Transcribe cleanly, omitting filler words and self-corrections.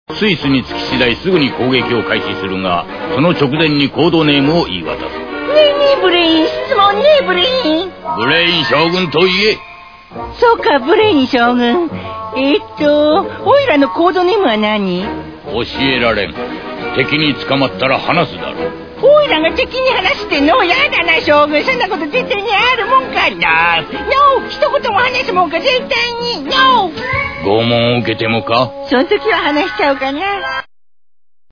スイスに着き次第すぐに攻撃を開始するが、その直前にコードネームを言い渡す。 ねえブレイン、質問ねブレイン。 ブレイン将軍と言え。 そうか、ブレイン将軍。オイラのコードネームは何？ 教えられん。敵に捕まったら話すだろう。 オイラが敵に話してんの？やだな将軍、そんなこと絶対にあるもんか。ノー、一言も話すもんか、絶対にノー。 拷問を受けてもか？ その時は話しちゃうかな。